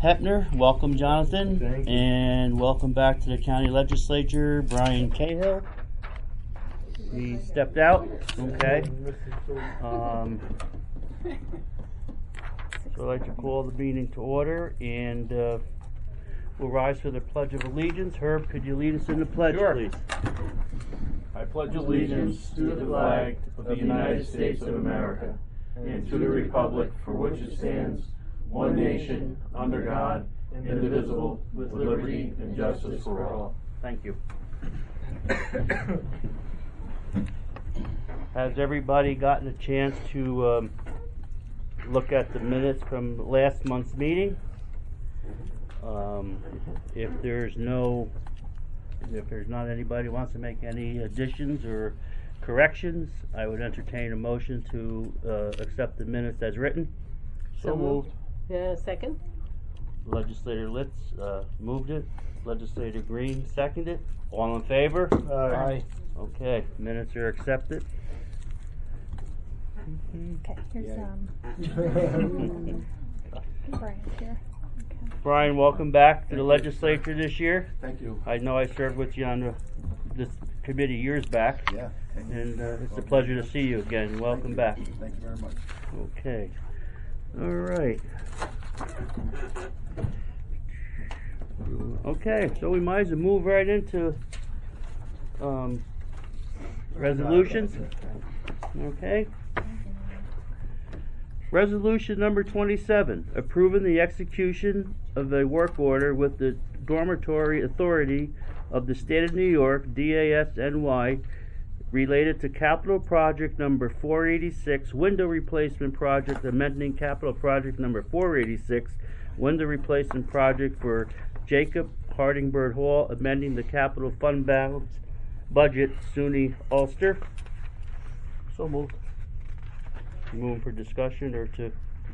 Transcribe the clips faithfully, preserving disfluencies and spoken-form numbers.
Hepner. Welcome, Jonathan. Thank you. And welcome back to the county legislature, Brian Cahill. He stepped out. Okay. Um, so I'd like to call the meeting to order, and uh, we'll rise for the Pledge of Allegiance. Herb, could you lead us in the pledge, Sure. please? I pledge allegiance to the flag of the United States of America and to the republic for which it stands, one nation, under God, indivisible, with liberty and justice for all. Thank you. Has everybody gotten a chance to um, look at the minutes from last month's meeting? Um, if there's no, if there's not anybody who wants to make any additions or corrections, I would entertain a motion to uh, accept the minutes as written. So moved. Yeah, second? Legislator Litz uh, moved it. Legislator Green seconded it. All in favor? Aye. Okay, minutes are accepted. Okay, here's Yeah. um Brian here. Okay. Brian, welcome back to the legislature this year. Thank you. I know I served with you on the, this committee years back, Yeah. Thank you. and uh, it's a pleasure to see you again. Welcome back. Thank you very much. Okay. All right. Okay, so we might as well move right into um, resolutions. Okay. Resolution number twenty-seven, approving the execution of a work order with the Dormitory Authority of the State of New York, D A S N Y, related to capital project number four eighty-six, window replacement project, amending capital project number four eighty-six, window replacement project for Jacob Harding Bird Hall, amending the capital fund balance budget, SUNY Ulster. So moved. Moving for discussion or to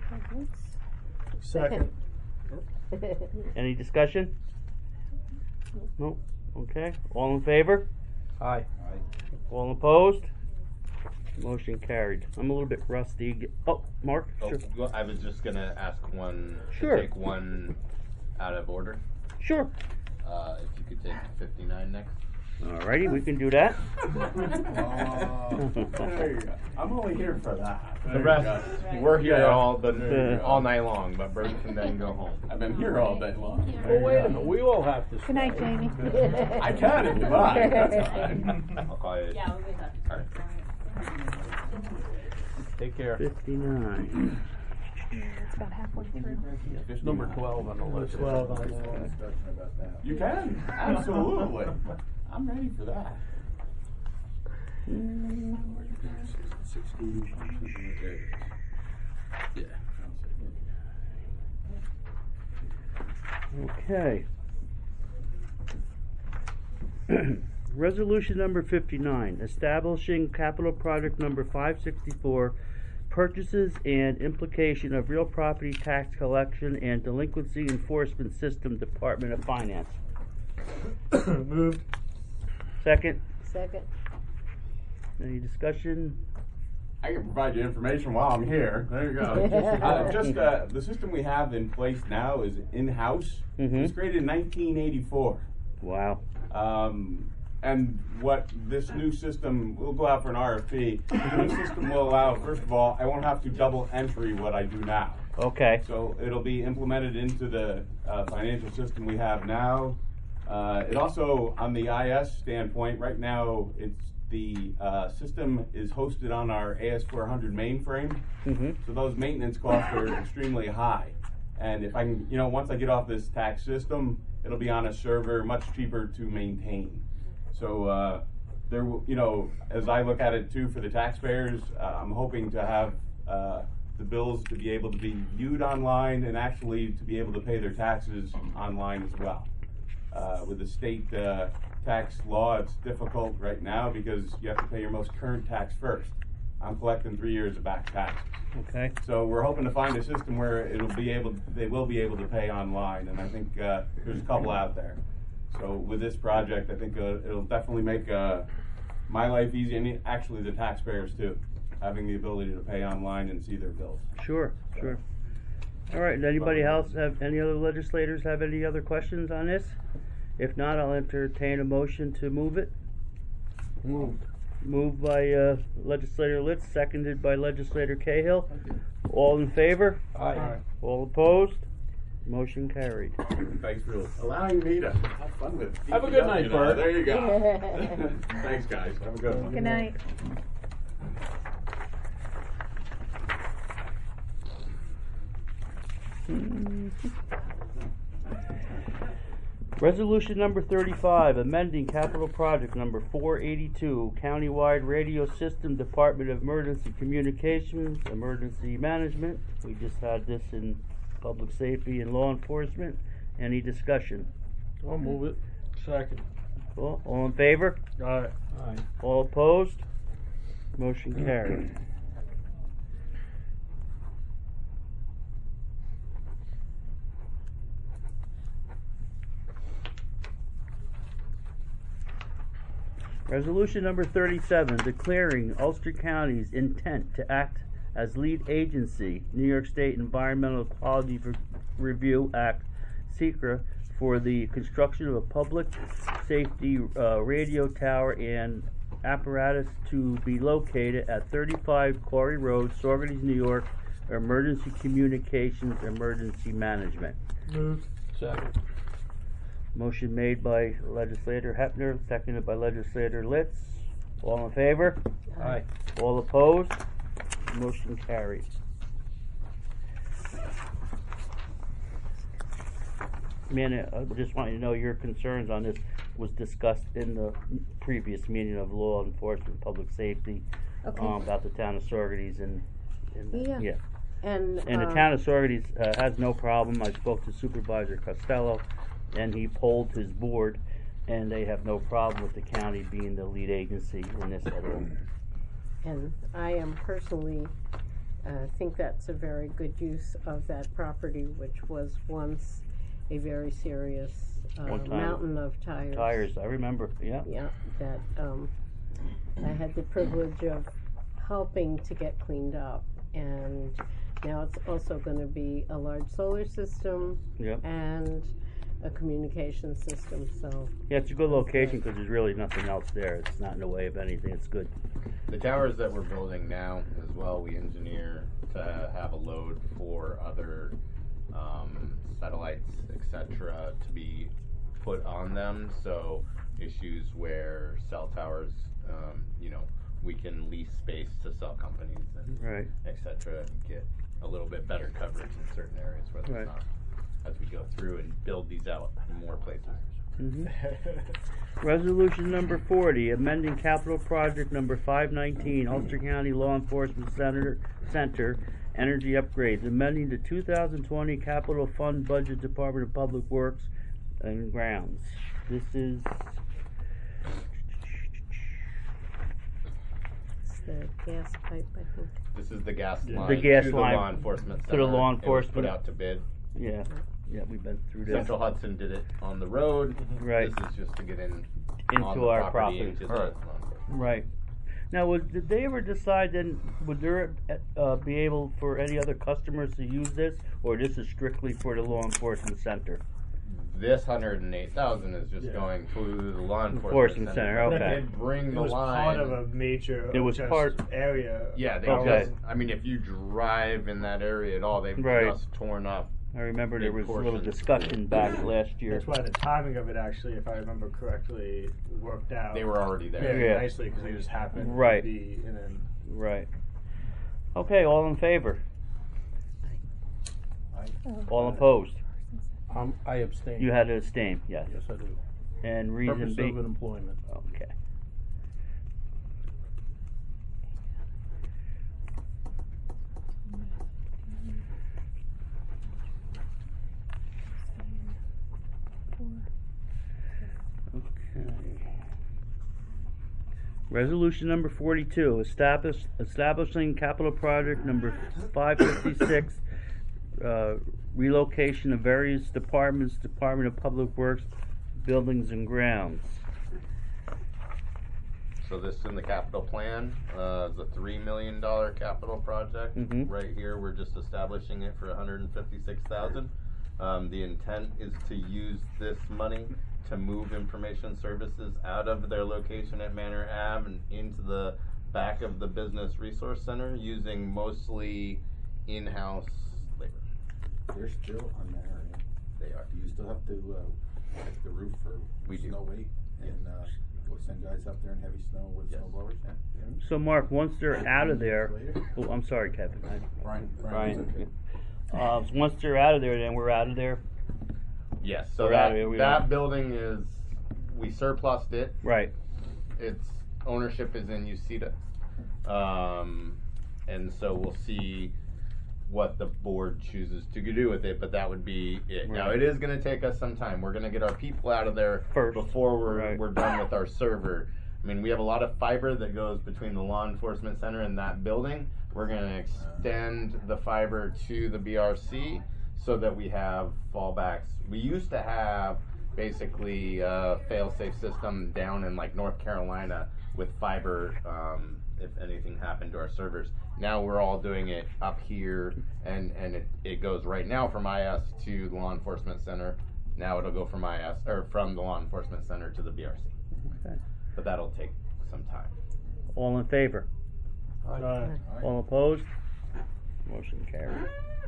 Second. any discussion? No? Okay. All in favor? Aye. All opposed? Motion carried. I'm a little bit rusty. Oh, Mark? Oh, Sure. well, I was just gonna ask one, to Sure. take one out of order. Sure. Uh, if you could take fifty-nine next. Alrighty, we can do that. There you go. I'm only here for that. There The you rest, go. we're here Yeah. all, but There you go. all night long, but Bruce can then go home. I've been here all day long. There Well, you wait a go. minute, we all have to. Good night, Jamie. I can if you like. That's fine. I'll call you. Yeah, we'll be done. Alright. Take care. fifty-nine. Yeah, it's about halfway through. Number twelve on the list. twelve on the list. You can, absolutely. I'm ready for that. Okay. Resolution number fifty-nine, establishing capital project number five sixty-four, purchases and implication of real property tax collection and delinquency enforcement system, Department of Finance. Moved. Second, Second? any discussion? I can provide you information while I'm here. There you go. uh, just uh, the system we have in place now is in-house. Mhm. It was created in nineteen eighty-four. Wow. Um, and what this new system, we'll go out for an R F P. The new system will allow, first of all, I won't have to double entry what I do now. Okay. So it'll be implemented into the uh, financial system we have now. Uh, it also, on the I S standpoint, right now, it's the uh, system is hosted on our A S four hundred mainframe. Mm-hmm. So those maintenance costs are extremely high. And if I can, you know, once I get off this tax system, it'll be on a server, much cheaper to maintain. So uh, there, will, you know, as I look at it too for the taxpayers, uh, I'm hoping to have uh, the bills to be able to be viewed online and actually to be able to pay their taxes online as well. Uh, with the state uh, tax law, it's difficult right now because you have to pay your most current tax first. I'm collecting three years of back taxes. Okay. So we're hoping to find a system where it'll be able, they will be able to pay online, and I think uh, there's a couple out there. So with this project, I think uh, it'll definitely make uh, my life easy, and actually the taxpayers too, having the ability to pay online and see their bills. Sure, sure. All right, does anybody else have, any other legislators have any other questions on this? If not, I'll entertain a motion to move it. Moved. Moved by uh, legislator Litz, seconded by legislator Cahill. All in favor? Aye. All opposed? Motion carried. Thanks for allowing me to have fun with. Have a good night, you know, Bert. There you go. Thanks, guys. Have a good one. Good night. Resolution number thirty-five, amending capital project number four eighty-two, countywide radio system, Department of Emergency Communications, Emergency Management. We just had this in public safety and law enforcement. Any discussion? I'll move it. Second. All, all in favor? Aye. Aye. All opposed? Motion carried. Resolution number thirty-seven, declaring Ulster County's intent to act as lead agency, New York State Environmental Quality Re- Review Act, SECRA, for the construction of a public safety uh, radio tower and apparatus to be located at thirty-five Quarry Road, Saugerties, New York, Emergency Communications, Emergency Management. Moved. Second. Motion made by legislator Hepner, seconded by legislator Litz. All in favor? Aye. All opposed? Motion carried. Man, I just want you to know your concerns on this was discussed in the previous meeting of law enforcement, public safety, Okay. um, about the town of Saugerties and, and, Yeah. yeah. And, And the um, town of Saugerties uh, has no problem. I spoke to Supervisor Costello, and he polled his board, and they have no problem with the county being the lead agency in this at all. And I am personally, uh, think that's a very good use of that property, which was once a very serious, uh, One time. mountain of tires. Tires, I remember, yeah. Yeah, that, um, I had the privilege of helping to get cleaned up. And now it's also gonna be a large solar system Yep. and a communication system, so. Yeah, it's a good location because there's really nothing else there. It's not in the way of anything. It's good. The towers that we're building now as well, we engineer to have a load for other um, satellites, et cetera, to be put on them. So issues where cell towers, um, you know, we can lease space to cell companies and Right. et cetera, and get a little bit better coverage in certain areas where there's Right. not, as we go through and build these out in more places. hmm Resolution number forty, amending capital project number five nineteen, Ulster County Law Enforcement Center, Center, Energy Upgrades, amending the two thousand twenty capital fund budget, Department of Public Works and Grounds. This is, It's the gas pipe, I think. This is the gas The line gas to the line law enforcement to the center. law It was enforcement. put out to bid. yeah, yeah, we've been through this. Central Hudson did it on the road. Right. This is just to get in Into on the our property, property. into the Alright. law enforcement. Right. Now, would, did they ever decide then, would there uh, be able for any other customers to use this, or this is strictly for the law enforcement center? This hundred and eight thousand is just Yeah. going to the law enforcement, Enforcement center, But okay. They bring It the was line. part of a major It was just part- area. yeah, they Okay. just, I mean, if you drive in that area at all, they've Right. just torn up. I remember there Big was a little portion. discussion back last year. That's why the timing of it actually, if I remember correctly, worked out They were already there. very Yeah. nicely because they just happened Right. to be in an. Right. Okay, all in favor? Oh. All opposed? Um, I abstain. You had to abstain, yes. Yes, I do. And reason Purpose being? of employment. Okay. Okay. Resolution number forty-two, establish, establishing capital project number five fifty-six, uh, relocation of various departments, Department of Public Works, Buildings and Grounds. So this is in the capital plan, uh, it's a three million dollar capital project. Mhm. Right here, we're just establishing it for one hundred and fifty-six thousand. Um, the intent is to use this money to move information services out of their location at Manor Ave and into the back of the Business Resource Center using mostly in-house labor. They're still on that area. They are. Do you still have to, uh, check the roof for We do. snow weight? And, uh, go send guys up there in heavy snow with Yes. snow blowers? Yeah. So Mark, once they're out of there, oh, I'm sorry, Kevin. I- Brian, Brian. Brian, Uh, once they're out of there, then we're out of there. Yes, so We're that, outta here, we that are. building is, we surplused it. Right. Its ownership is in Uceda. Um, and so we'll see what the board chooses to do with it, but that would be it. Now, Right. it is gonna take us some time. We're gonna get our people out of there First. before we're, Right. we're done with our server. I mean, we have a lot of fiber that goes between the law enforcement center and that building. We're gonna extend the fiber to the B R C so that we have fallbacks. We used to have basically a fail-safe system down in like North Carolina with fiber, um, if anything happened to our servers. Now we're all doing it up here, and, and it, it goes right now from I S to the law enforcement center. Now it'll go from I S, or from the law enforcement center to the B R C. Okay. But that'll take some time. All in favor? Aye. All opposed? Motion carried.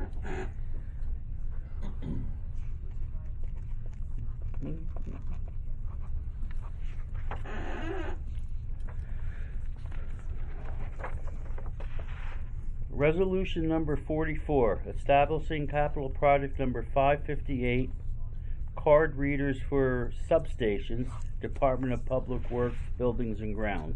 Resolution number forty-four, establishing capital project number five fifty-eight, card readers for substations, Department of Public Works, Buildings and Grounds.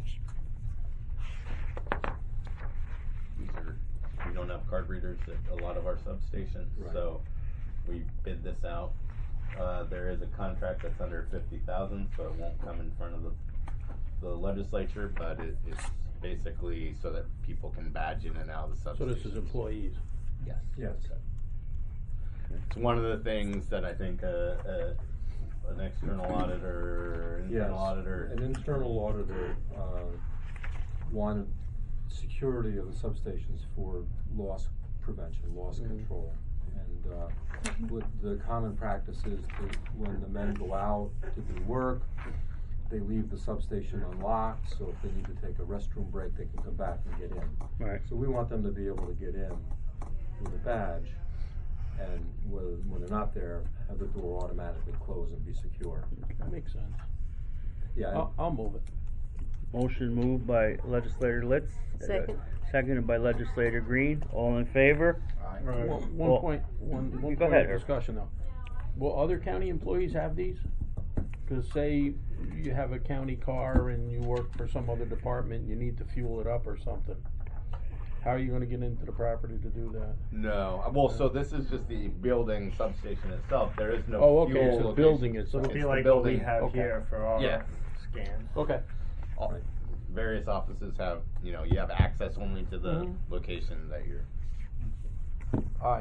These are, we don't have card readers at a lot of our substations, Right. so we bid this out. Uh, there is a contract that's under fifty thousand, so it won't come in front of the, the legislature, but it, it's basically so that people can badge in and out of the substations. So this is employees. Yes. Yes. It's one of the things that I think, uh, uh, an external auditor, Yes, internal auditor. an internal auditor, uh, wanted security of the substations for loss prevention, loss Mhm. control. And, uh, what the common practice is that when the men go out to do work, they leave the substation unlocked, so if they need to take a restroom break, they can come back and get in. Right. So we want them to be able to get in with a badge, and when, when they're not there, have the door automatically close and be secure. That makes sense. Yeah, and- I'll, I'll move it. Motion moved by legislator Litz. uh, Second. Seconded by legislator Green. All in favor? Aye. Right. One, Well, one point, one, one go point ahead, of Herb. discussion though. Will other county employees have these? Cause say you have a county car and you work for some other department, you need to fuel it up or something. How are you gonna get into the property to do that? No, uh, well, so this is just the building substation itself, there is no Oh, okay, fuel it's the location. building So itself. it'll be It's the like what we building. have Okay. here for our Yeah. scans. Okay. All- Right. Various offices have, you know, you have access only to the Mhm. location that you're. Aye.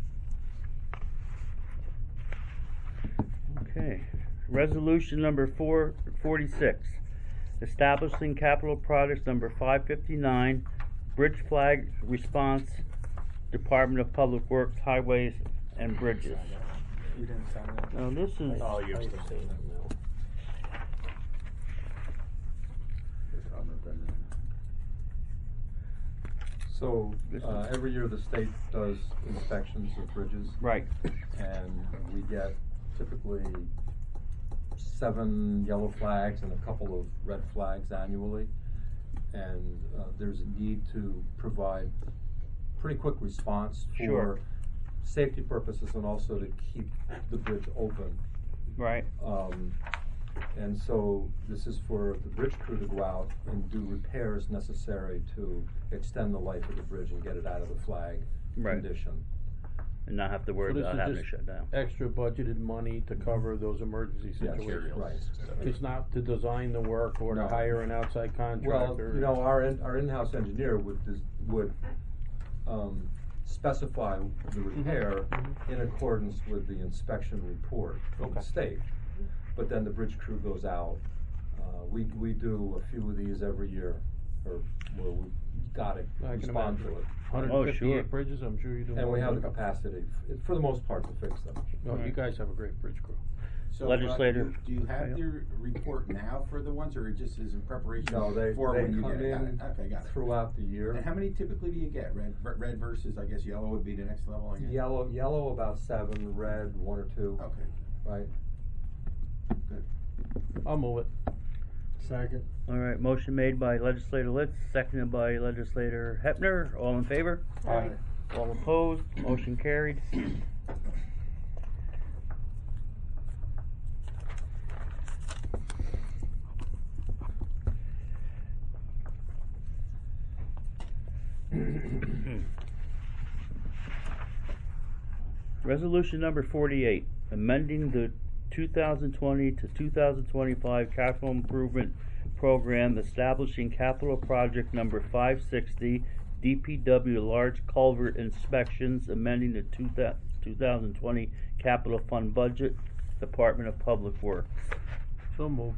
Okay. Resolution number four forty-six, establishing capital projects number five fifty-nine, bridge flag response, Department of Public Works, Highways and Bridges. You didn't sign that? Now, this is, Oh, you're I still abstain saying now. So, uh, every year the state does inspections of bridges. right, And we get typically seven yellow flags and a couple of red flags annually. And, uh, there's a need to provide pretty quick response Sure. for safety purposes and also to keep the bridge open. right, Um, and so this is for the bridge crew to go out and do repairs necessary to extend the life of the bridge and get it out of the flag Right. condition. and not have to worry So this about is having to just shut down. extra budgeted money to cover those emergency Yes, situations. right. It's not to design the work or to No. hire an outside Well, contractor. you know, our, in- our in-house engineer would, dis- would, um, specify the repair mhm. in accordance with the inspection report from the Okay. state. But then the bridge crew goes out, Uh, we, we do a few of these every year, or where we gotta I can respond imagine. to it. hundred Oh, and sure. fifty-eight bridges, I'm sure you do. And more we have than the that. capacity, f- for the most part, to fix them. No, you guys have a great bridge crew. So, uh, Legislator. do- Do you have your report now for the ones, or it just is in preparation No, they, for they when you come get it? Got in it. Okay, got it. throughout the year. And how many typically do you get? Red, ver- red versus, I guess, yellow would be the next level, I guess? Yellow, yellow about seven, red one or two, Okay, right? good. I'll move it. Second. All right, motion made by legislator Litz, seconded by legislator Hepner. All in favor? Aye. All opposed? Motion carried. Resolution number forty-eight, amending the two thousand twenty to two thousand twenty-five capital improvement program, establishing capital project number five sixty, D P W large culvert inspections, amending the two thousand twenty capital fund budget, Department of Public Works. So moved.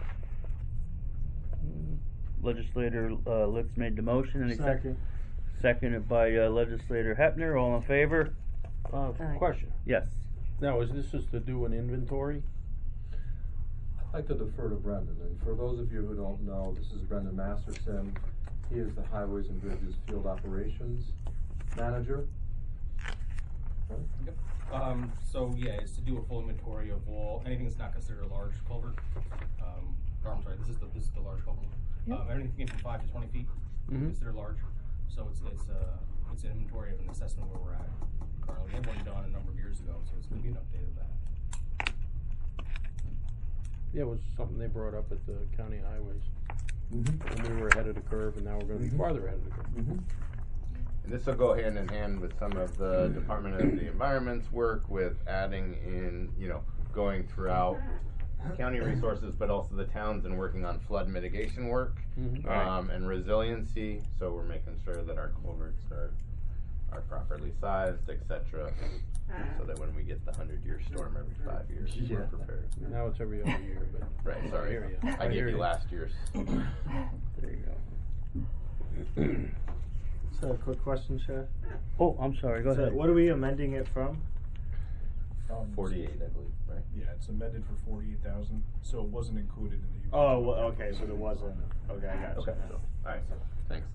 Legislator, uh, Litz made the motion. Any sec- Second. Seconded by, uh, legislator Hepner. All in favor? Uh, Aye. question. Yes. Now, is this just to do an inventory? I'd like to defer to Brendan, and for those of you who don't know, this is Brendan Masterson. He is the Highways and Bridges Field Operations Manager. Right? Yep. Um, so yeah, it's to do a full inventory of all, anything that's not considered a large culvert. Um, or I'm sorry, this is the, this is the large culvert. Yep. Um, everything from five to twenty feet, Mhm. considered large. So it's, it's, uh, it's an inventory of an assessment where we're at currently. We had one done a number of years ago, so it's gonna be an update of that. Yeah, it was something they brought up at the county highways. Mm-hmm. And we were ahead of the curve, and now we're gonna be Mhm. farther ahead of the curve. Mm-hmm. And this will go hand in hand with some of the Department of the Environment's work with adding in, you know, going throughout county resources, but also the towns and working on flood mitigation work, Mhm. um, and resiliency. So we're making sure that our culverts are, are properly sized, et cetera, so that when we get the hundred-year storm every five years, Yeah. we're prepared. Now it's every other year, but. Right, sorry. I hear ya. I I gave hear you ya. last year's. There you go. So a quick question, Sheriff. Oh, I'm sorry, go So ahead. what are we amending it from? Um, Forty-eight, I believe, right? Yeah, it's amended for forty-eight thousand, so it wasn't included in the. Oh, well, okay, so there wasn't. Okay, I got you. Okay, so, alright, thanks.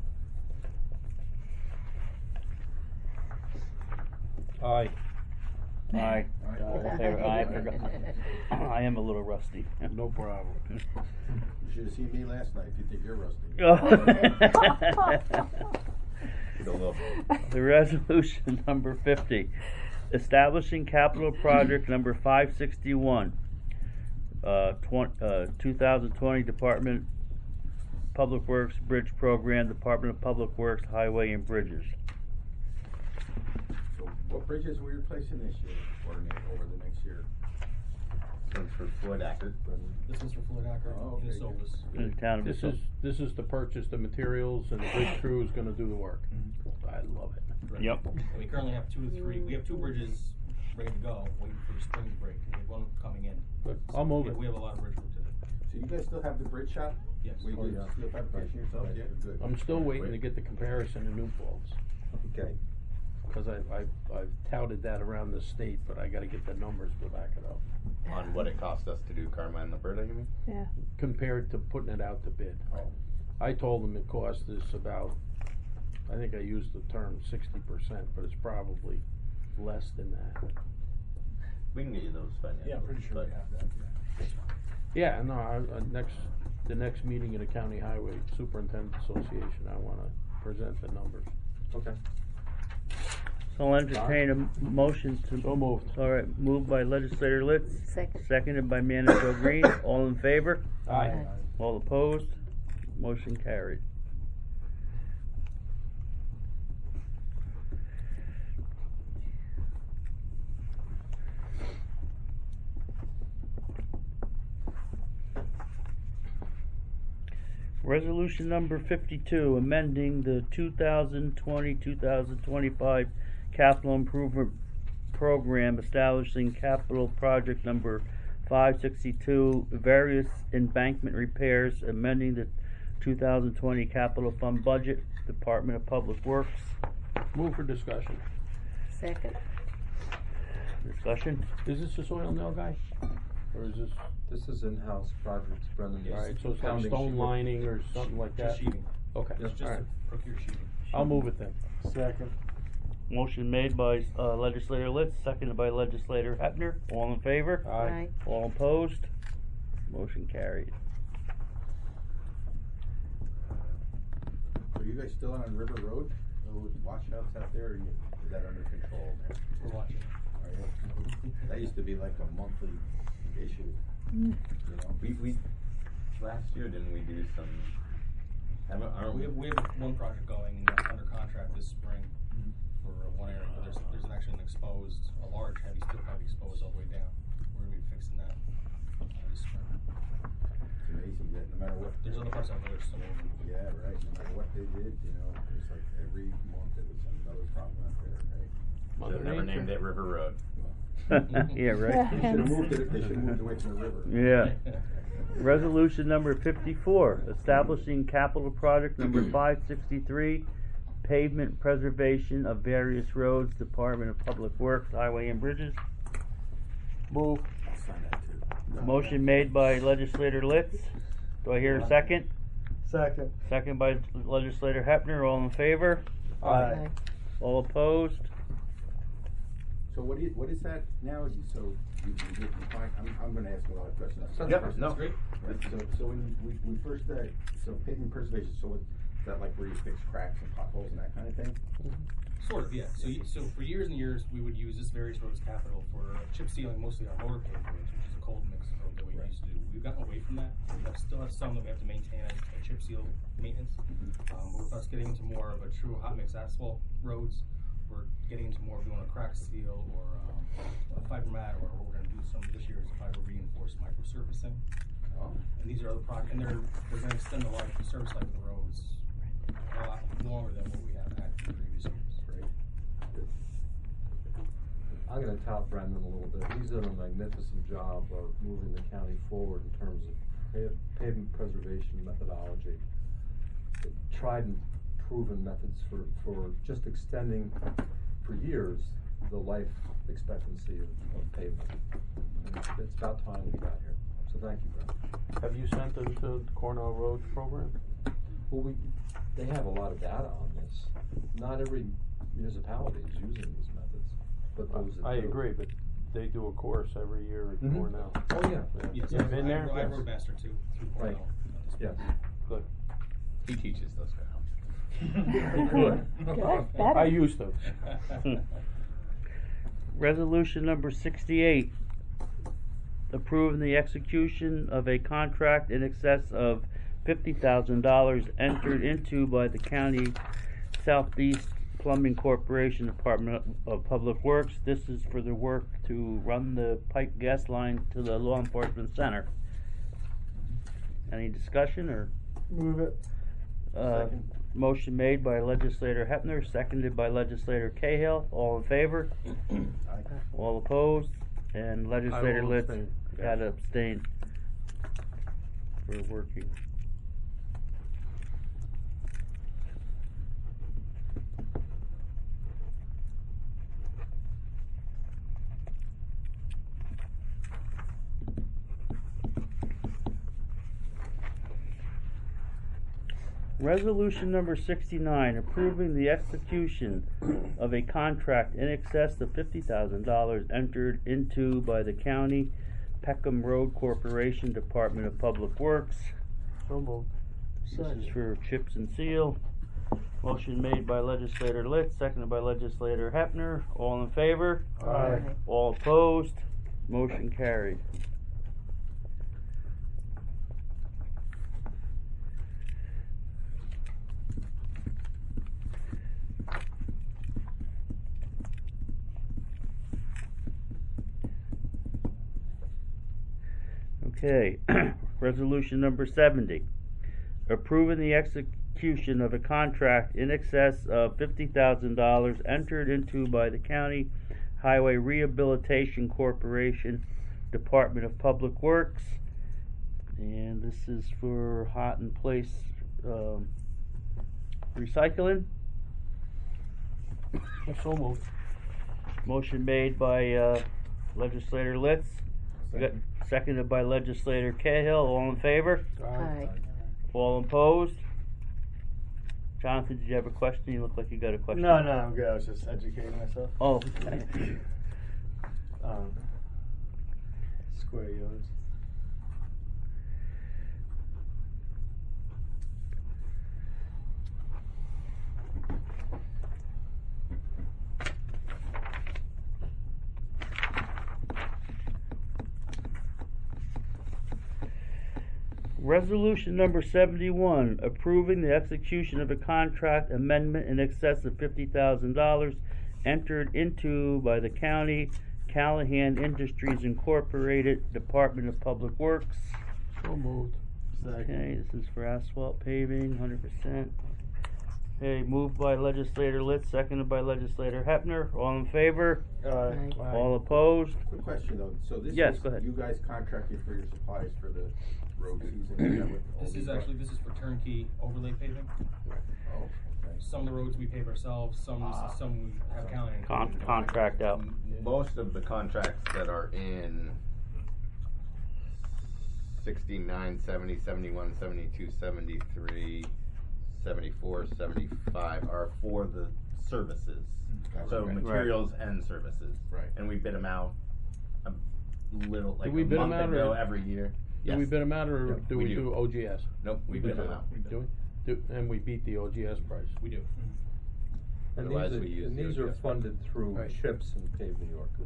Aye. Aye. Aye. All in favor? Aye, I forgot. I am a little rusty. No problem. You should've seen me last night, if you think you're rusty. The little- The resolution number fifty, establishing capital project number five sixty-one, uh, twen- uh, two thousand twenty Department Public Works Bridge Program, Department of Public Works Highway and Bridges. So what bridges are we replacing this year, or ne- over the next year? This one's for Floyd Acker. This one's for Floyd Acker Oh, and okay, Esopus. In the town of This Esopus. is, this is to purchase the materials, and the bridge crew is gonna do the work. I love it. Right. Yep. And we currently have two to three, we have two bridges ready to go, waiting for the spring to break, and we have one coming in. But I'll move We- it. We have a lot of bridge work to do. So you guys still have the bridge shop? Yes. We Oh, do yeah. steel fabrication yourself, yeah, good. I'm still waiting to get the comparison of New Paltz, Okay. cause I, I, I've touted that around the state, but I gotta get the numbers to back it up. On what it cost us to do Carmine Laberta, you mean? Yeah. Compared to putting it out to bid. Oh. I told them it cost us about, I think I used the term sixty percent, but it's probably less than that. We can get you those financials. Yeah, I'm pretty sure we but- have that, yeah. Yeah, no, I, I, next, the next meeting of the County Highway Superintendent Association, I wanna present the numbers. Okay. So I'll entertain a m- motion to. So moved. All right, moved by legislator Litz, Second. seconded by Manager Green. All in favor? Aye. Aye. All opposed? Motion carried. Resolution number fifty-two, amending the two thousand twenty, two thousand twenty-five capital improvement program, establishing capital project number five sixty-two, various embankment repairs, amending the two thousand twenty capital fund budget, Department of Public Works. Move for discussion. Second. Discussion? Is this the soil nail guy? Or is this, This is in-house projects, Brendan. alright, so it's like Pounding stone sheet. lining or something like that? Just sheeting. Okay, Yes, Just alright. procure sheeting. I'll move it then. Second. Motion made by uh, legislator Litz, seconded by legislator Hepner. All in favor? Aye. All opposed? Motion carried. So you guys still on River Road? Those washouts out there, or you, is that under control there? We're watching. Are you? That used to be like a monthly issue, you know? We, we, last year, didn't we do some, haven't, aren't We we? have, we have one project going uh, under contract this spring for uh, one area, but there's, there's actually an exposed, a large heavy steel pipe exposed all the way down. We're gonna be fixing that uh, this spring. It's amazing that no matter what. There's other parts out there that are still open. Yeah, right, no matter what they did, you know, it's like every month it was another problem out there, right? Mother Should've never Nature. named it River Road. Yeah, right. They should've moved it, they should've moved away from the river. Yeah. Resolution number fifty-four, establishing capital project number five sixty-three, pavement preservation of various roads, Department of Public Works, Highway and Bridges. Move. I'll sign that too. Motion made by legislator Litz. Do I hear a second? Second. Second by legislator Hepner. All in favor? Aye. All opposed? So what is, what is that now? You- So you, you get, you find, I'm, I'm gonna ask a lot of questions. That's Yep, fine. no. That's great. Right, so, so when we, we first, uh, so pavement preservation, so is that like where you fix cracks and potholes and that kind of thing? Sort of, yeah. So, you, so for years and years, we would use this various roads capital for uh, chip sealing, mostly our motor paved roads, which is a cold mix road that we Right. used to do. We've gotten away from that. We have, still have some that we have to maintain as a chip seal maintenance. Um, but with us getting into more of a true hot mix asphalt roads, we're getting into more of doing a crack seal or um, a fiber mat, or what we're going to do some this year is fiber reinforced microsurfacing. Oh. And these are other projects, and they're they're going to extend the life, the service life of the roads a lot longer than what we have had in previous years. Great. I'm gonna tout Brendan a little bit. He's done a magnificent job of moving the county forward in terms of pa- pavement preservation methodology. Tried and proven methods for, for just extending for years the life expectancy of, of pavement. And it's, it's about time we got here. So thank you, Brendan. Have you sent them to the Cornell Road program? Well, we, they have a lot of data on this. Not every municipality is using these methods, but those that I do. agree, but they do a course every year at Mhm. Cornell. Oh, yeah. Yes, You I, been I, there? I Yes. rode master too through Right. Cornell. at this Yes. point. Good. He teaches those guys. Good. Good, better. I used to. Resolution number sixty-eight, approving the execution of a contract in excess of fifty thousand dollars entered into by the County Southeast Plumbing Corporation, Department of Public Works. This is for the work to run the pipe gas line to the law enforcement center. Any discussion or? Move it. Uh, Second. motion made by legislator Hepner, seconded by legislator Cahill. All in favor? Aye. All opposed? And legislator will Litz abstain. got to abstain for working. Resolution number sixty-nine, approving the execution of a contract in excess of fifty thousand dollars entered into by the County Peckham Road Corporation, Department of Public Works. So moved. This is for chips and seal. Motion made by legislator Litz, seconded by legislator Hepner. All in favor? Aye. All opposed? Motion carried. Okay, resolution number seventy, approving the execution of a contract in excess of fifty thousand dollars entered into by the County Highway Rehabilitation Corporation Department of Public Works. And this is for hot in place, um, recycling. So moved. Motion made by, uh, legislator Litz. We got- Seconded by legislator Cahill. All in favor? Aye. All opposed? Jonathan, did you have a question? You look like you got a question. No, no, I'm good. I was just educating myself. Oh, okay. Um, square yards. Resolution number seventy-one, approving the execution of a contract amendment in excess of fifty thousand dollars entered into by the county, Callahan Industries Incorporated, Department of Public Works. So moved. Okay, this is for asphalt paving, hundred percent. Okay, moved by legislator Litz, seconded by legislator Hepner. All in favor? Aye. Aye. All opposed? Quick question though, so this Yes, is, go ahead. you guys contracted for your supplies for the road season, is that what all This these is are? actually, this is for turnkey overlay paving. Oh, okay. Some of the roads we pave ourselves, some, Ah. some we have county. Con- contract out. Most of the contracts that are in sixty-nine, seventy, seventy-one, seventy-two, seventy-three, seventy-four, seventy-five are for the services. Gotcha. So Right. materials and services. Right. And we bid them out a little, like we a bid 'em month out, ago or- every year. Do we Yes. bid them out, or Yeah, do we we do. do O G S? Nope, we bid them out. Do we? Do, and we beat the O G S price. We do. And Otherwise these are, we use and the these O are G S. funded through Right. CHIPS and Pave New York.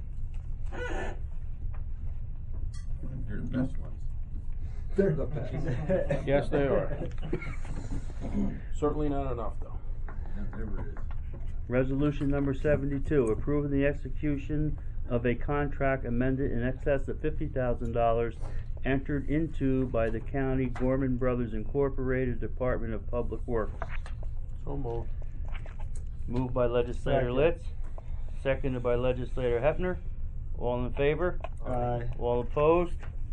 You're the best ones. They're the best. Yes, they are. Certainly not enough, though. Never is. Resolution number seventy-two, approving the execution of a contract amended in excess of fifty thousand dollars entered into by the county, Gorman Brothers Incorporated, Department of Public Works. So moved. Moved by legislator Second. Litz, seconded by legislator Hepner. All in favor? Aye. All opposed?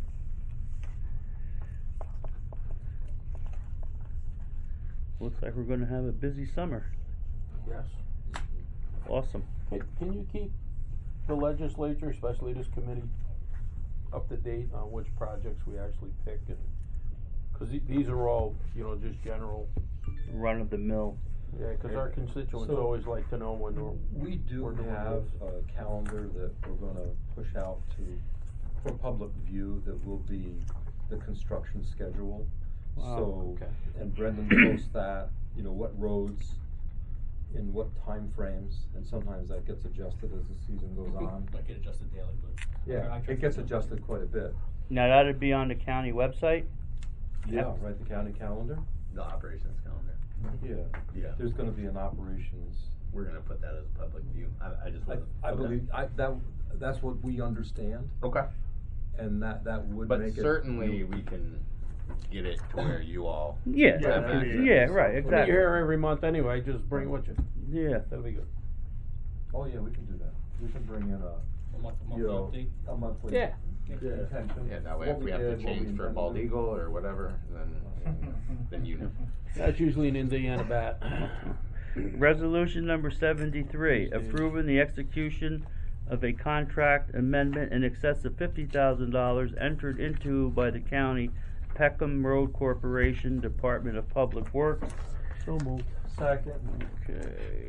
Looks like we're gonna have a busy summer. Yes. Awesome. Can, can you keep the legislature, especially this committee, up to date on which projects we actually pick? And cause the- these are all, you know, just general, Run of the mill. yeah, cause our constituents So- always like to know when we're. We do we're doing have good. a calendar that we're gonna push out to, for public view, that will be the construction schedule. Wow, So, okay. and Brendan posts that, you know, what roads, in what time frames, and sometimes that gets adjusted as the season goes on. Might get adjusted daily, but. Yeah, I- I it gets trust adjusted quite a bit. Now that'd be on the county website? Yeah, right, the county calendar? The operations calendar. Yeah. Yeah. There's gonna be an operations. We're gonna put that as a public view. I, I just I, wasn't. I okay. believe, I, that, that's what we understand, Okay. and that, that would But make it. certainly we can get it to where you all. Yeah, Yeah, have that'd be- access. yeah, right, When you're exactly. here every month anyway, just bring with you. Yeah. That'll be good. Oh, yeah, we can do that. We can bring in a, A month, a you monthly know, update. a monthly. Yeah. Intention. Yeah, that way What if we have to did, what we change for intended. Bald Eagle or whatever, then, then you know. That's usually an Indiana bat. Resolution number seventy-three, approving the execution of a contract amendment in excess of fifty thousand dollars entered into by the county, Peckham Road Corporation, Department of Public Works. So moved. Second. Okay.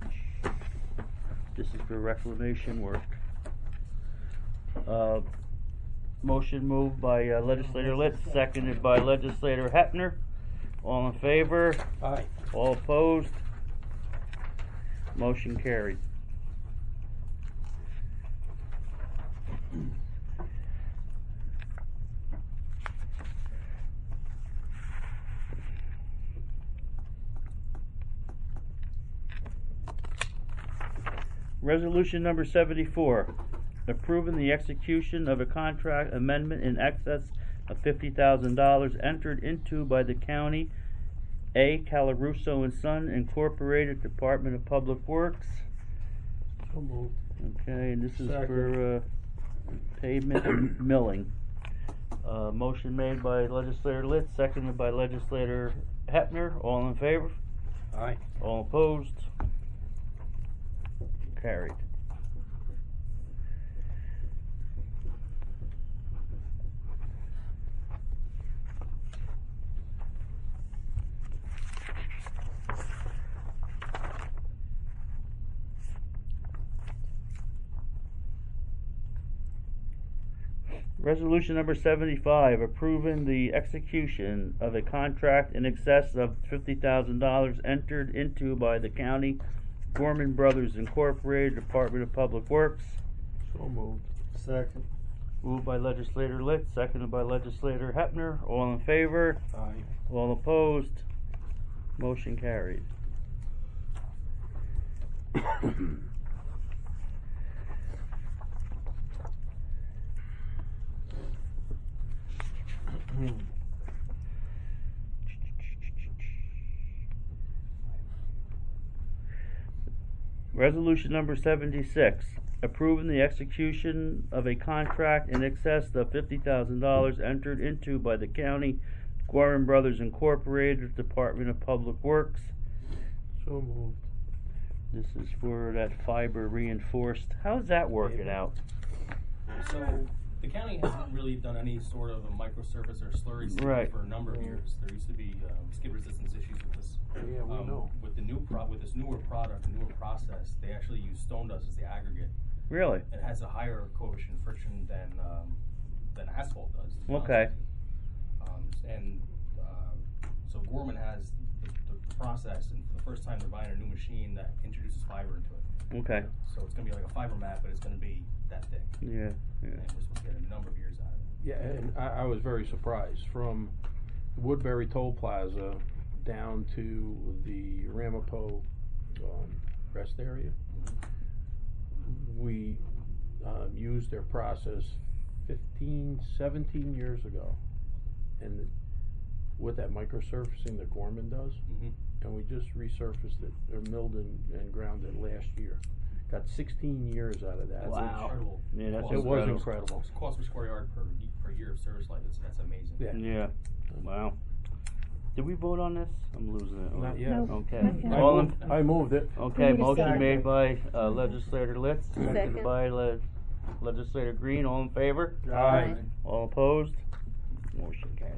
This is for reclamation work. Uh, motion moved by uh, legislator Litz, seconded by legislator Hepner. All in favor? Aye. All opposed? Motion carried. Resolution number seventy-four, approving the execution of a contract amendment in excess of fifty thousand dollars entered into by the county, A. Calaruso and Son Incorporated, Department of Public Works. So moved. Okay, and this is Second. for, uh, pavement and milling. Uh, motion made by legislator Litz, seconded by legislator Hepner. All in favor? Aye. All opposed? Carried. Resolution number seventy-five, approving the execution of a contract in excess of fifty thousand dollars entered into by the county Gorman Brothers Incorporated, Department of Public Works. So moved. Second. Moved by legislator Litz, seconded by legislator Hepner. All in favor? Aye. All opposed? Motion carried. Resolution number seventy-six, approving the execution of a contract in excess of fifty thousand dollars entered into by the county Gorman Brothers Incorporated, Department of Public Works. So moved. This is for that fiber reinforced. How's that working out? So the county hasn't really done any sort of a microsurface or slurry system Right. for a number of years. There used to be um, skid resistance issues with this. Yeah, we Um, know. With the new pro- with this newer product, newer process, they actually use stone dust as the aggregate. Really? It has a higher coefficient of friction than um, than asphalt does. to be honest Okay. with you. Um, and uh, so Gorman has the, the, the process, and for the first time they're buying a new machine that introduces fiber into it. Okay. So it's going to be like a fiber mat, but it's going to be that thick. Yeah, yeah. And we're supposed to get a number of years out of it. Yeah, and I, I was very surprised. From Woodbury Toll Plaza down to the Ramapo um, rest area, we uh, used their process fifteen, seventeen years ago. And with that microsurfacing that Gorman does, Mm-hmm. and we just resurfaced it, or milled and, and ground it last year. Got sixteen years out of that. That's Wow. incredible. Yeah, that's cost. It was incredible. incredible. Cost per square yard per y- per year of service life. That's that's amazing. Yeah. Yeah. Wow. Did we vote on this? I'm losing it. Not yet. No. Okay. Not yet. I All in, moved, I moved it. okay, Need a motion second. made by uh, legislator Litz, seconded Second. by le- legislator Green. All in favor? Aye. All opposed? Motion carried.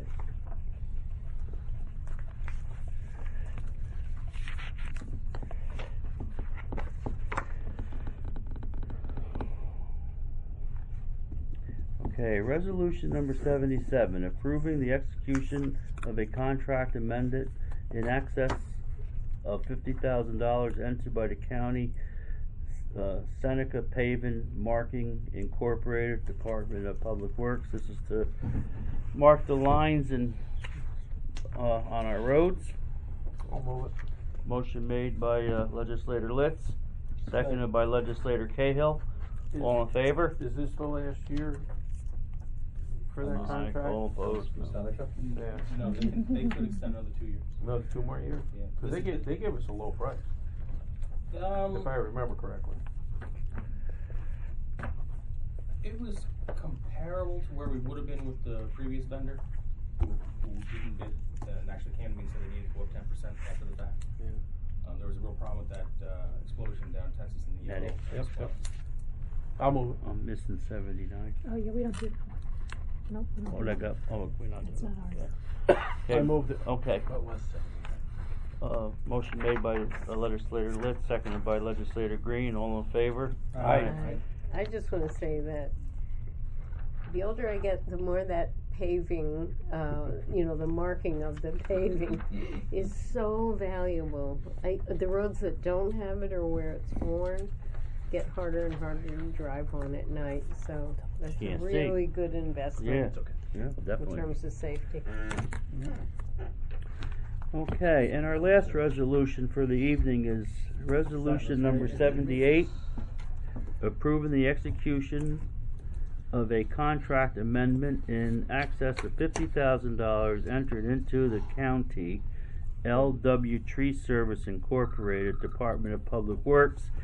Okay, resolution number seventy-seven, approving the execution of a contract amended in excess of fifty thousand dollars entered by the county uh, Seneca Paving Marking Incorporated, Department of Public Works. This is to mark the lines and uh, on our roads. I'll move it. Motion made by uh, legislator Litz, seconded by legislator Cahill. All in favor? Is this the last year for that Aye. contract? All opposed? Seneca? Yeah. No, they, can, they could extend another two years. Another two more years? Yeah. Cause they This give, is- they give us a low price, Um, if I remember correctly. It was comparable to where we would have been with the previous vendor, who, who didn't bid, uh, and actually came to me and said they needed to go up ten percent after the fact. Yeah. Um, there was a real problem with that, uh, explosion down Texas in the Yeah, yellow. yep, yep. I'll move it. I'm missing seventy-nine. Oh, yeah, we don't do that one. Nope. we don't Oh, do that that. got, oh, we're not It's doing not it. ours. Okay. I moved it. Okay. What was Uh, motion made by uh, legislator Litz, seconded by legislator Green. All in favor? Aye. I just wanna say that the older I get, the more that paving, uh, you know, the marking of the paving is so valuable. I, the roads that don't have it or where it's worn get harder and harder to drive on at night, so that's a Can't see. really good investment Yeah, yeah, in definitely. terms of safety. Okay, and our last resolution for the evening is resolution number seventy-eight, approving the execution of a contract amendment in excess of fifty thousand dollars entered into the county L W Tree Service Incorporated, Department of Public Works.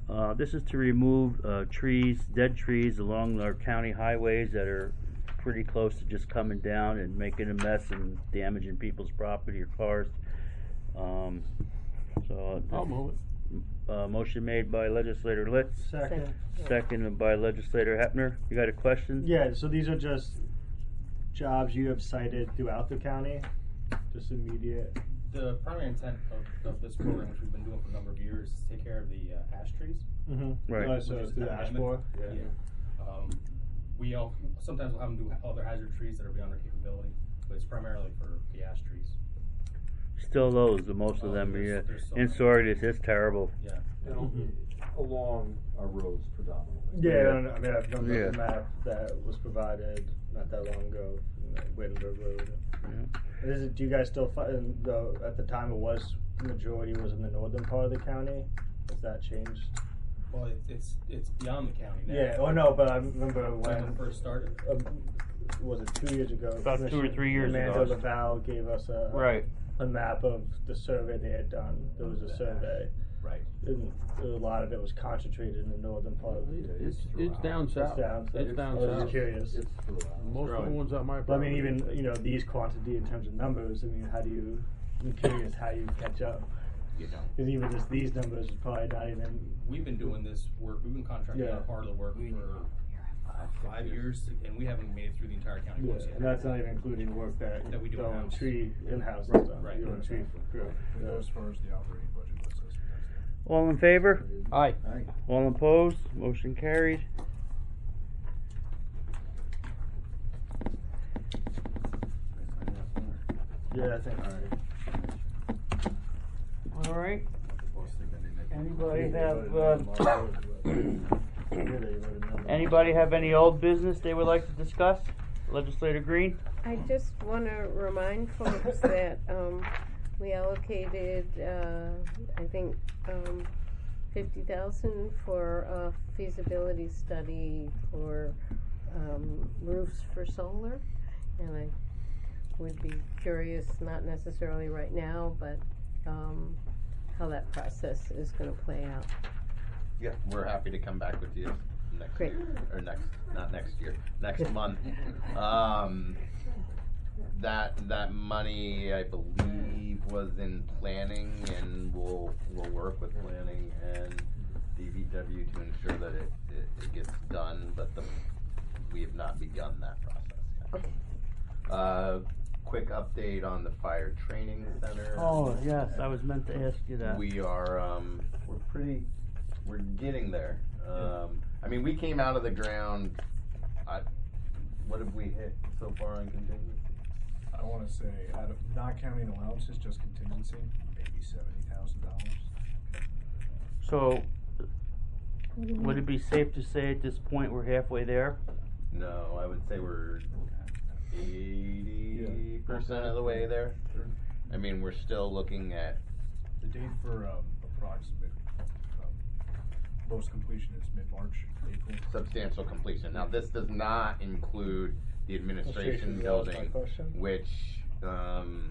Uh, this is to remove, uh, trees, dead trees along our county highways that are pretty close to just coming down and making a mess and damaging people's property or cars. Um, so. I'll move it. Uh, motion made by legislator Litz. Second. Seconded by legislator Hepner. You got a question? Yeah, so these are just jobs you have cited throughout the county, just immediate. The primary intent of, of this program, which we've been doing for a number of years, is to take care of the uh, ash trees. Mm-hmm. Right. Oh, so Which is through the kind of ash amendment. borer? Yeah. Um, we all, sometimes we'll have them do other hazard trees that are beyond our capability, but it's primarily for the ash trees. Still those, the most of Oh, them, there's- yeah. there's so In many. Sordis, it's terrible. Yeah. You know, along our roads predominantly. Yeah, Yeah. I don't- I mean, I've done Yeah. the map that was provided not that long ago, from the Wittenberg Road. Yeah. Is it, do you guys still find, though, at the time it was, the majority was in the northern part of the county? Has that changed? Well, it, it's it's beyond the county now. Yeah, oh no, but I remember When when, it first started. um, was it two years ago? About two or Commissioner three years Amanda ago. Laval gave us a. Right. A map of the survey they had done. There was a survey. Right. And a lot of it was concentrated in the northern part of the. It's, it's down south. It's down, so It's down I was south. just curious. It's throughout. Most of the ones on my But I property. mean, even, you know, these quantity in terms of numbers, I mean, how do you, I'm curious how you catch up. You know. Because even just these numbers is probably not even. We've been doing this work, we've been contracting Yeah. out part of the work for five years, and we haven't made it through the entire county Yeah, once yet. and that's not even including work that. That we do go on in-house. tree, in-house Right, and stuff. right. You're on tree. Good. You know, as far as the operating budget, what's this? All in favor? Aye. All opposed? Motion carried. Yeah, I think. All right. Anybody They have, voted uh, no, but- Yeah, they voted no. anybody have any old business they would like to discuss? Legislator Green? I just wanna remind folks that, um, we allocated, uh, I think, um, fifty thousand for a feasibility study for, um, roofs for solar. And I would be curious, not necessarily right now, but, um, how that process is gonna play out. Yeah, we're happy to come back with you next Great. year, or next, not next year, next month. Um, that, that money, I believe, was in planning, and we'll, we'll work with planning and D V W to ensure that it, it, it gets done, but the, we have not begun that process yet. Okay. Uh, quick update on the fire training center. Oh, yes, I was meant to ask you that. We are, um, we're pretty, we're getting there. Um, I mean, we came out of the ground, I, what have we hit so far on contingency? I wanna say, out of, not counting allowances, just contingency, maybe seventy thousand dollars. So, would it be safe to say at this point we're halfway there? No, I would say we're eighty percent of the way there. I mean, we're still looking at, The date for, um, approximate, um, most completion is mid-March, April. substantial completion. Now, this does not include the administration Administration, that was my building, question. which, um,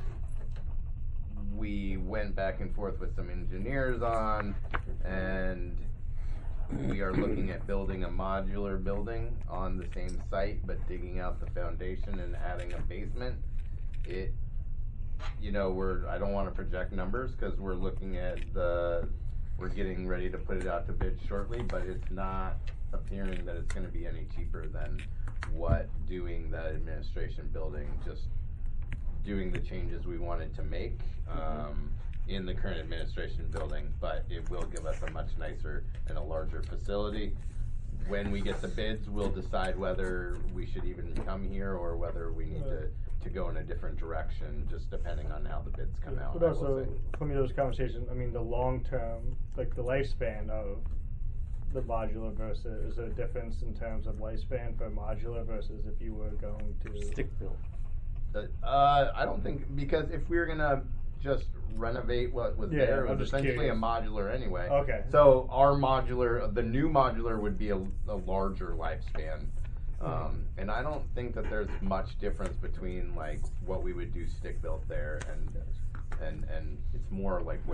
we went back and forth with some engineers on, and we are looking at building a modular building on the same site, but digging out the foundation and adding a basement. It, you know, we're, I don't wanna project numbers, cause we're looking at the, we're getting ready to put it out to bid shortly, but it's not appearing that it's gonna be any cheaper than what doing the administration building, just doing the changes we wanted to make, um, in the current administration building, but it will give us a much nicer and a larger facility. When we get the bids, we'll decide whether we should even come here or whether we need to, to go in a different direction, just depending on how the bids come out. But I will also, say. from those conversations, I mean, the long term, like the lifespan of the modular versus, is there a difference in terms of lifespan for modular versus if you were going to? Stick built. Uh, uh, I don't think, because if we were gonna just renovate what was Yeah, there, it I'm was just essentially curious. a modular anyway. Okay. So our modular, the new modular would be a, a larger lifespan. Um, and I don't think that there's much difference between like what we would do stick built there and, and, and it's more like where it's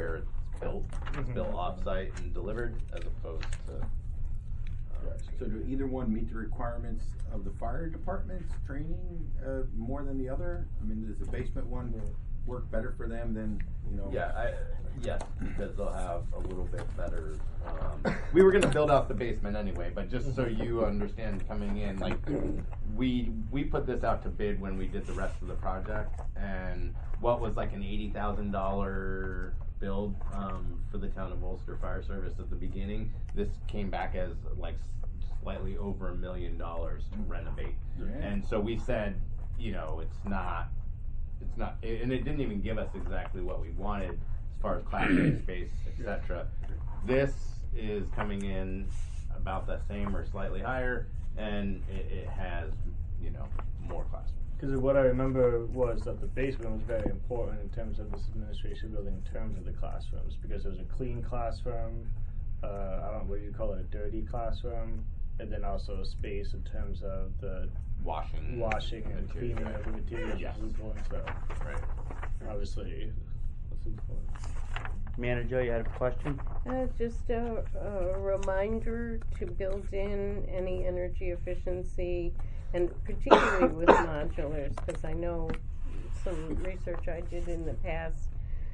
built, it's Mhm. built off-site and delivered, as opposed to. Uh, So do either one meet the requirements of the fire department's training, uh, more than the other? I mean, does the basement one work better for them than, you know? Yeah, I, yes, because they'll have a little bit better, um, we were gonna build out the basement anyway, but just so you understand coming in, like, we, we put this out to bid when we did the rest of the project, and what was like an eighty thousand dollar build, um, for the town of Ulster Fire Service at the beginning, this came back as like slightly over a million dollars to renovate. Yeah. And so we said, you know, it's not, it's not, and it didn't even give us exactly what we wanted as far as class A space, et cetera. This is coming in about the same or slightly higher, and it, it has, you know, more classrooms. Because what I remember was that the basement was very important in terms of this administration building, in terms of the classrooms, because it was a clean classroom, uh, I don't know, what do you call it, a dirty classroom, and then also a space in terms of the Washing. washing and material. cleaning of the materials Yes. is important, so Right. obviously that's important. Manager, you had a question? Uh, just a, a reminder to build in any energy efficiency, and particularly with modulars, because I know some research I did in the past,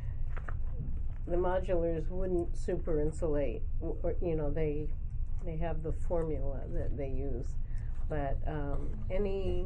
the modulars wouldn't super insulate, or, you know, they they have the formula that they use, but um, any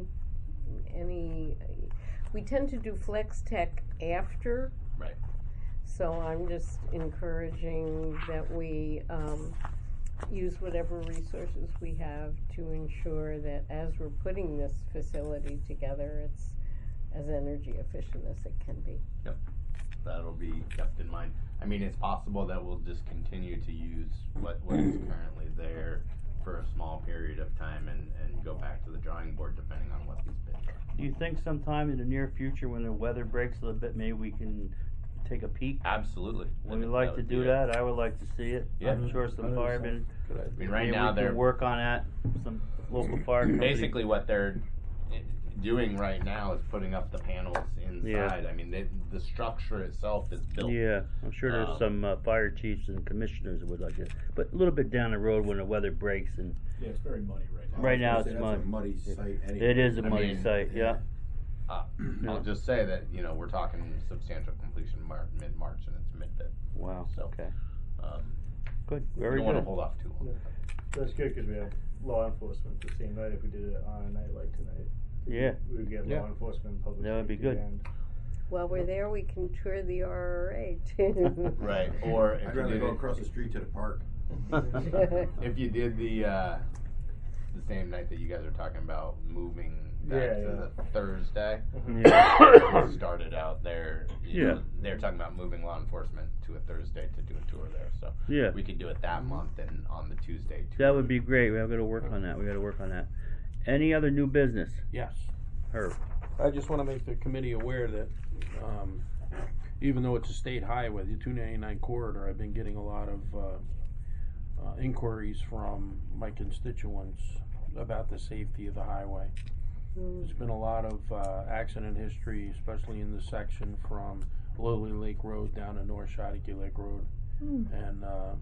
any we tend to do flex tech after. Right. So I'm just encouraging that we um, use whatever resources we have to ensure that as we're putting this facility together, it's as energy efficient as it can be. Yep. That'll be kept in mind. I mean, it's possible that we'll just continue to use what, what is currently there for a small period of time and, and go back to the drawing board depending on what these bids are. Do you think sometime in the near future, when the weather breaks a little bit, maybe we can take a peek? Absolutely. Would you like to do that? I would like to see it. Yeah. I'm sure some firemen. I mean, right maybe now we they're can work on that. Some local fire company. basically what they're doing right now is putting up the panels inside. Yeah. I mean, they, the structure itself is built. Yeah, I'm sure there's Um, some uh, fire chiefs and commissioners that would like it, but a little bit down the road when the weather breaks and. Yeah, it's very muddy right now. Right now That's it's a mud. muddy site anyway. It is a I muddy mean, site, yeah. Uh, I'll just say that, you know, we're talking substantial completion mar- mid-March and it's mid-Feb. Wow. So, Okay. Um, Good. we Very don't want to good. hold off too long. Yeah. That's good because we have law enforcement the same night if we did it on a night like tonight. Yeah. We would get Yeah. law enforcement, public That would be safety, good. and While we're there, we can tour the R R A too. Right. Or if I'd you rather did go it- across the street to the park. if you did the uh, the same night that you guys are talking about moving back Yeah, to yeah. the Thursday, Yeah. we started out there. You Yeah. know, they're talking about moving law enforcement to a Thursday to do a tour there. So Yeah. we could do it that month and on the Tuesday. Too. That would be great. We have got to work on that. We got to work on that. Any other new business? Yes. Herb. I just want to make the committee aware that, um, even though it's a state highway, the two ninety-nine corridor, I've been getting a lot of, uh, uh, inquiries from my constituents about the safety of the highway. There's been a lot of, uh, accident history, especially in the section from Lily Lake Road down to North Shotty Lake Road. And, uh,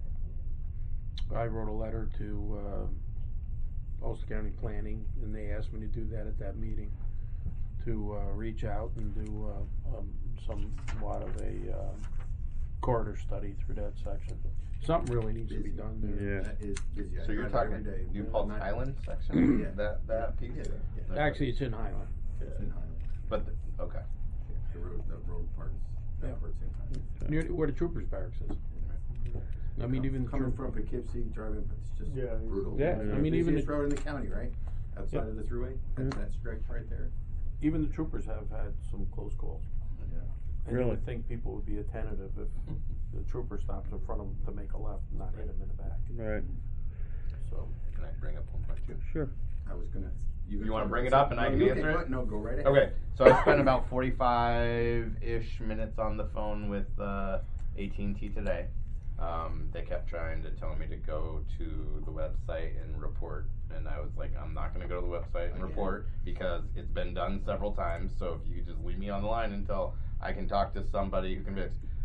I wrote a letter to, uh, Ulster County Planning, and they asked me to do that at that meeting, to uh, reach out and do uh, um, somewhat of a uh, corridor study through that section. Something really needs to be done there. Yeah. That is busy. I So you're drive talking every day. New Paltz Not- Island section? Yeah. That that piece? Yeah, yeah. Okay. Actually, it's in Highland. It's in Highland. But the, okay. The road, the road part is, that part's in Highland. Near where the troopers barracks is. I mean, even the Coming troop- from Poughkeepsie, driving, it's just Yeah, it's- brutal. Yeah, I mean, even Busiest the- road in the county, right? Outside Yeah. of the thruway, that, Yeah. that stretch right there. even the troopers have had some close calls. Yeah. And you Really? would think people would be attentive if the trooper stops in front of them to make a left and not hit him in the back. Right. So, Can I bring up one point two? Sure. I was gonna. You gonna wanna talk bring about it up and I something. can No, answer okay, it? go- No, go right ahead. Okay, so I spent about forty-five-ish minutes on the phone with uh, A T and T today. Um, they kept trying to tell me to go to the website and report, and I was like, I'm not going to go to the website and Again. report because it's been done several times. So if you could just leave me on the line until I can talk to somebody who can fix.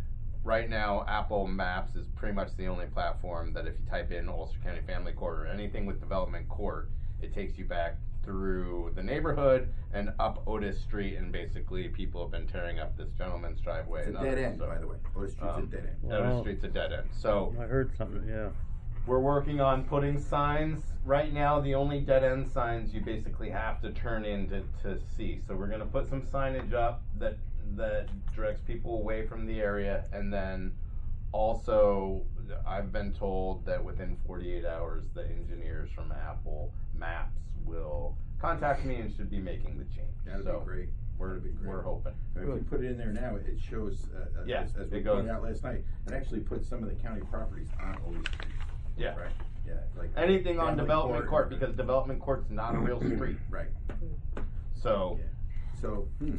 right now, Apple Maps is pretty much the only platform that if you type in Ulster County Family Court or anything with Development Court, it takes you back through the neighborhood and up Otis Street, and basically people have been tearing up this gentleman's driveway. It's a and dead others, end, so, by the way. Otis Street's um, a dead end. Otis Wow. Street's a dead end. So I heard something, yeah. we're working on putting signs. Right now, the only dead end signs you basically have to turn in to, to see. So we're gonna put some signage up that that directs people away from the area, and then also I've been told that within forty-eight hours, the engineers from Apple Maps will contact me and should be making the change. That'd so be great. We're That'd be great. we're hoping. If you put it in there now, it shows, uh, uh, Yeah, as, as we it goes- pointed out last night, it actually puts some of the county properties on Otis Street. Yeah. Right, yeah, like. Anything on Family Development Court, and- because Development Court's not a real street. Right, So yeah. So, hmm.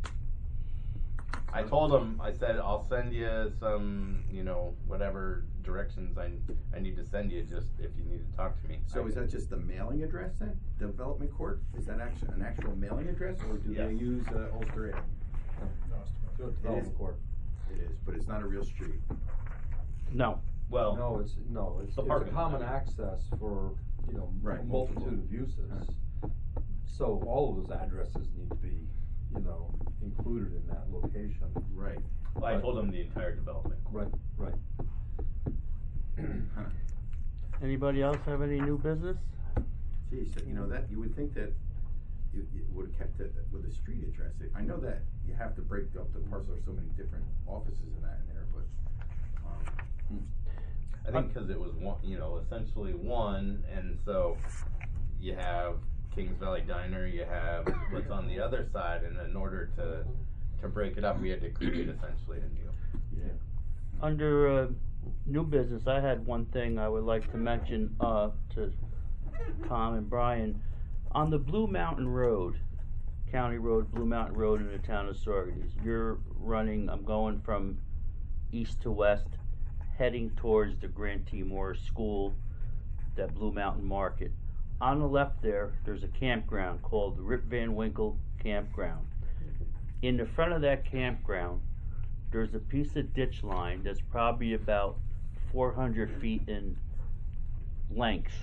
I told him, I said, I'll send you some, you know, whatever directions I, I need to send you, just if you need to talk to me. So I is can- that just the mailing address then? Development Court? Is that actually an actual mailing address, or do they Yes. use uh, Ulster Ave? Go to It is. Development Court. It is, but it's not a real street. No. Well, No, it's, no, it's, The it's a parking. common access for, you know, Right, a multitude of uses. So all of those addresses need to be, you know, included in that location. Right. I told him the entire Development Court. Right, right. Huh. Anybody else have any new business? Geez, you know, that, you would think that you, you would have kept it with a street address. I know that you have to break up the parcel, there's so many different offices and that in there, but, um, hmm. I think because it was one, you know, essentially one, and so you have Kings Valley Diner, you have what's on the other side, and in order to to break it up, we had to create essentially a new. Yeah. Under uh, new business, I had one thing I would like to mention uh, to Tom and Brian. On the Blue Mountain Road, County Road, Blue Mountain Road in the town of Saugerties, you're running, I'm going from east to west, heading towards the Grant T. Moore School, that Blue Mountain Market. On the left there, there's a campground called the Rip Van Winkle Campground. In the front of that campground, there's a piece of ditch line that's probably about four hundred feet in length.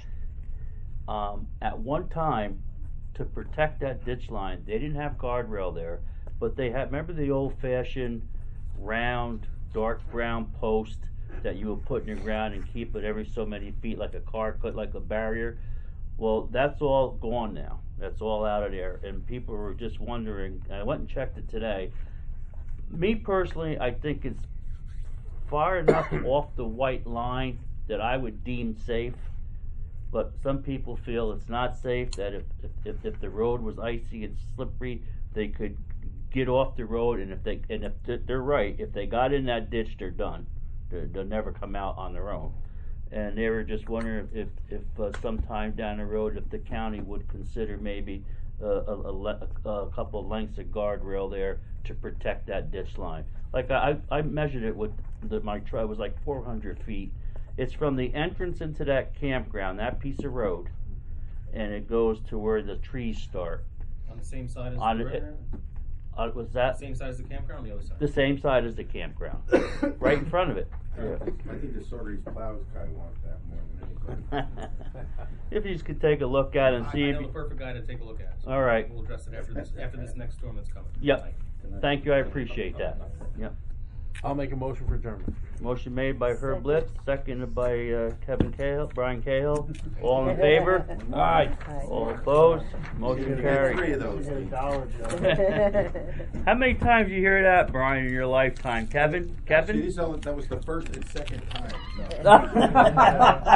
Um, at one time, to protect that ditch line, they didn't have guardrail there, but they had, remember the old-fashioned round, dark brown post that you would put in the ground and keep it every so many feet like a car could, like a barrier? Well, that's all gone now. That's all out of there, and people were just wondering, I went and checked it today. Me personally, I think it's far enough off the white line that I would deem safe, but some people feel it's not safe, that if, if, if the road was icy and slippery, they could get off the road, and if they, and if th- they're right, if they got in that ditch, they're done. They're, they'll never come out on their own. And they were just wondering if, if uh, sometime down the road, if the county would consider maybe uh, a, a, le- a couple of lengths of guardrail there to protect that ditch line. Like I, I measured it with the, my truck, it was like four hundred feet. It's from the entrance into that campground, that piece of road, and it goes to where the trees start. On the same side as On the it- river? Uh, was that Same side as the campground, or the other side? the same side as the campground? Right in front of it. Yeah. I think the Saugerties plows guy wants that more than anything. If you just could take a look at it and I, see I if know you, the perfect guy to take a look at. So All right. We'll address it after this, after this next storm that's coming. Yep. Thank you, I appreciate that. Yep. I'll make a motion for adjournment. Motion made by Herb Litz, seconded by uh, Kevin Cahill, Brian Cahill. All in favor? Aye. All opposed? Motion Three carried. of those. Get a dollar, Joe. How many times you hear that, Brian, in your lifetime? Kevin? See, Kevin? these are, that was the first and second time. No.